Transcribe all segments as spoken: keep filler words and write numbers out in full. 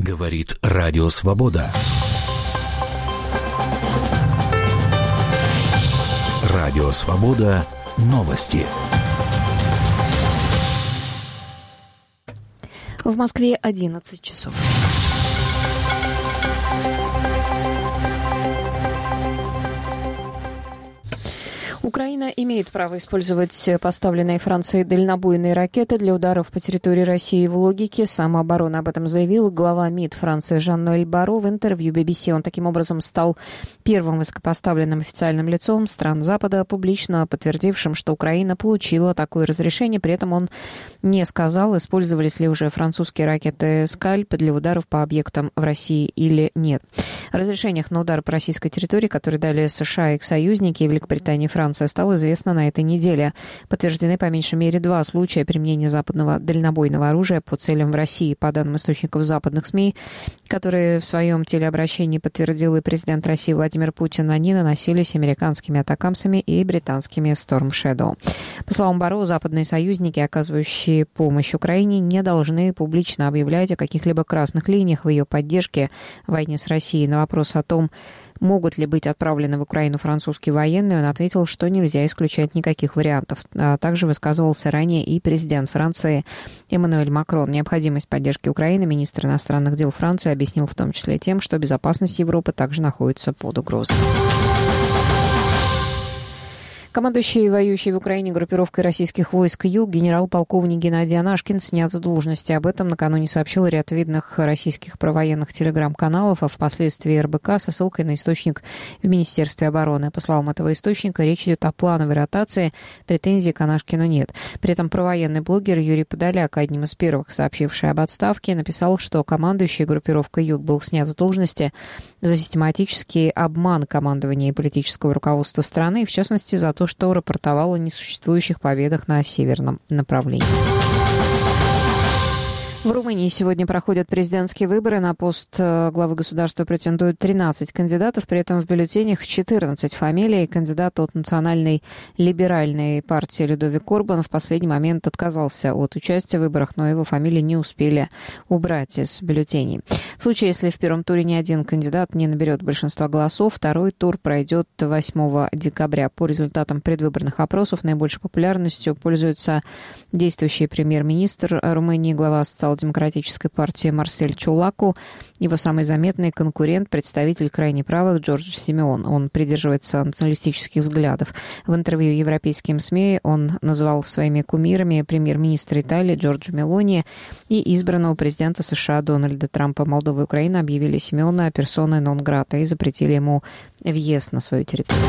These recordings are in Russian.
Говорит Радио Свобода. Радио Свобода. Новости. В Москве одиннадцать часов. Украина имеет право использовать поставленные Францией дальнобойные ракеты для ударов по территории России в логике самообороны. Об этом заявил глава МИД Франции Жан-Ноэль Барро в интервью би би си. Он таким образом стал первым высокопоставленным официальным лицом стран Запада, публично подтвердившим, что Украина получила такое разрешение. При этом он не сказал, использовались ли уже французские ракеты «Скальп» для ударов по объектам в России или нет. О разрешениях на удар по российской территории, которые дали США и их союзники, Великобритания и Франция, стало известно на этой неделе. Подтверждены по меньшей мере два случая применения западного дальнобойного оружия по целям в России. По данным источников западных СМИ, которые в своем телеобращении подтвердил и президент России Владимир Путин, они наносились американскими атакамсами и британскими Storm Shadow. По словам Барро, западные союзники, оказывающие помощь Украине, не должны публично объявлять о каких-либо красных линиях в ее поддержке в войне с Россией. На вопрос о том, могут ли быть отправлены в Украину французские военные, он ответил, что нельзя исключать никаких вариантов. А также высказывался ранее и президент Франции Эммануэль Макрон. Необходимость поддержки Украины министр иностранных дел Франции объяснил в том числе тем, что безопасность Европы также находится под угрозой. Командующий воюющей в Украине группировкой российских войск «Юг» генерал-полковник Геннадий Анашкин снят с должности. Об этом накануне сообщил ряд видных российских провоенных телеграм-каналов, а впоследствии эр бэ ка со ссылкой на источник в Министерстве обороны. По словам этого источника, речь идет о плановой ротации, претензий к Анашкину нет. При этом провоенный блогер Юрий Подоляк, одним из первых сообщивший об отставке, написал, что командующий группировкой «Юг» был снят с должности за систематический обман командования и политического руководства страны, в частности, за то, что рапортовал о несуществующих победах на северном направлении. В Румынии сегодня проходят президентские выборы. На пост главы государства претендуют тринадцать кандидатов, при этом в бюллетенях четырнадцать фамилий. Кандидат от национальной либеральной партии Людовик Орбан в последний момент отказался от участия в выборах, но его фамилии не успели убрать из бюллетеней. В случае, если в первом туре ни один кандидат не наберет большинства голосов, второй тур пройдет восьмого декабря. По результатам предвыборных опросов наибольшей популярностью пользуется действующий премьер-министр Румынии, глава социал-демократической партии Марсель Чолаку. Его самый заметный конкурент – представитель крайне правых Джордж Симеон. Он придерживается националистических взглядов. В интервью европейским СМИ он называл своими кумирами премьер-министра Италии Джорджа Мелони и избранного президента США Дональда Трампа. Молдова и Украина объявили Симеона персоной нон-грата и запретили ему въезд на свою территорию.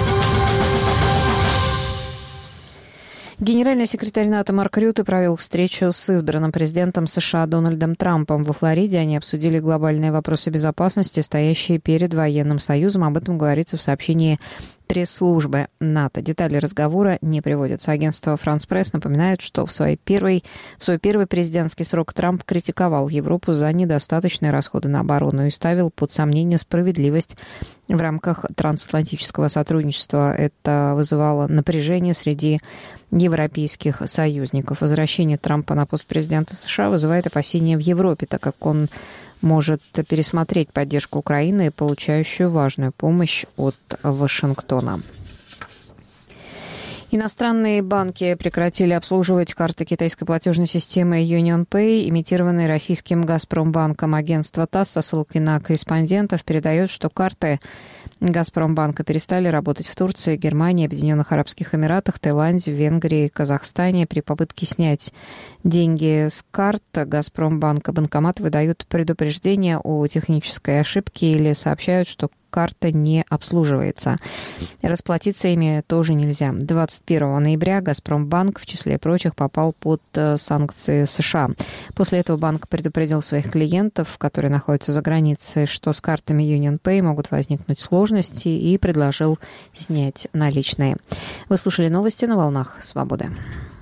Генеральный секретарь НАТО Марк Рютте провел встречу с избранным президентом США Дональдом Трампом. Во Флориде они обсудили глобальные вопросы безопасности, стоящие перед военным союзом. Об этом говорится в сообщении пресс-службы НАТО. Детали разговора не приводятся. Агентство France Press напоминает, что в, своей первой, в свой первый президентский срок Трамп критиковал Европу за недостаточные расходы на оборону и ставил под сомнение справедливость в рамках трансатлантического сотрудничества. Это вызывало напряжение среди европейских союзников. Возвращение Трампа на пост президента США вызывает опасения в Европе, так как он может пересмотреть поддержку Украины, получающую важную помощь от Вашингтона. Иностранные банки прекратили обслуживать карты китайской платежной системы UnionPay, имитированные российским «Газпромбанком». Агентство ТАСС со ссылкой на корреспондентов передает, что карты «Газпромбанка» перестали работать в Турции, Германии, Объединенных Арабских Эмиратах, Таиланде, Венгрии, Казахстане. При попытке снять деньги с карт «Газпромбанка» банкоматы выдают предупреждение о технической ошибке или сообщают, что карта не обслуживается. Расплатиться ими тоже нельзя. двадцать первого ноября «Газпромбанк», в числе прочих, попал под санкции США. После этого банк предупредил своих клиентов, которые находятся за границей, что с картами UnionPay могут возникнуть сложности, и предложил снять наличные. Вы слушали новости на волнах «Свободы».